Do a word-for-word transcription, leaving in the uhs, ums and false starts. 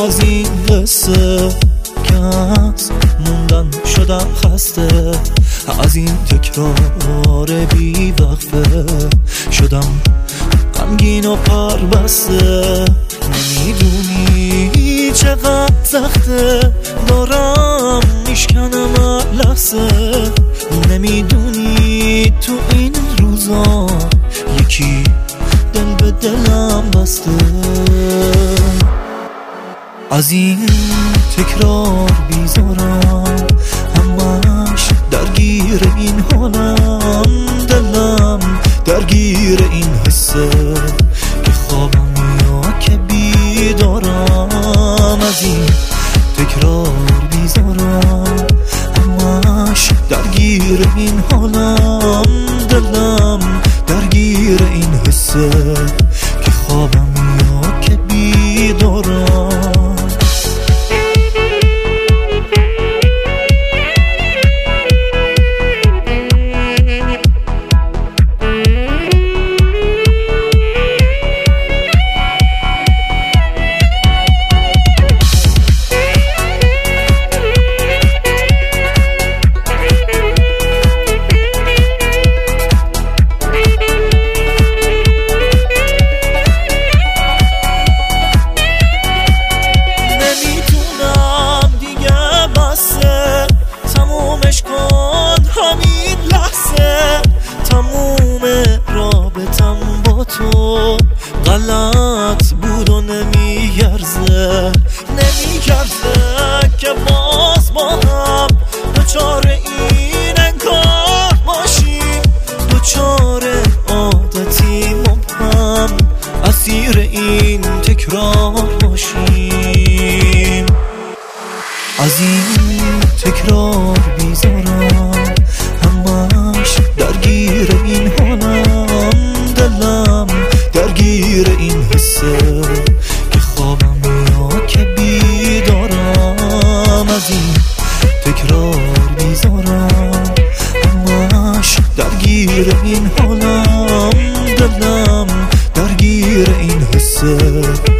از این قصه که از موندن شدم خسته، از این تکرار بی وقفه شدم غمگین و پربسته. نمیدونی چقدر سخته دارم میشکنم لحظه، نمیدونی تو این روزا یکی دل به دلم بسته. از این تکرار بیزارم، همش درگیر این حالم، دلم درگیر این حسه که خوابم یا که بیدارم. از این تکرار بیزارم، همش درگیر این حالم، دلم درگیر این حسه که خوابم یا که بیدارم. تو غلط بود و نمیگرزه نمیگرزه که باز با هم دوچار این انگار باشیم، دوچار عادتی مبهم اسیر این تکرار باشیم. از این تکرار بیزارم، همش درگیر این حالم، دلم درگیر این حسه که خوابم یا که بیدارم. از این تکرار بیزارم، همش درگیر این حالم، دلم درگیر این حسه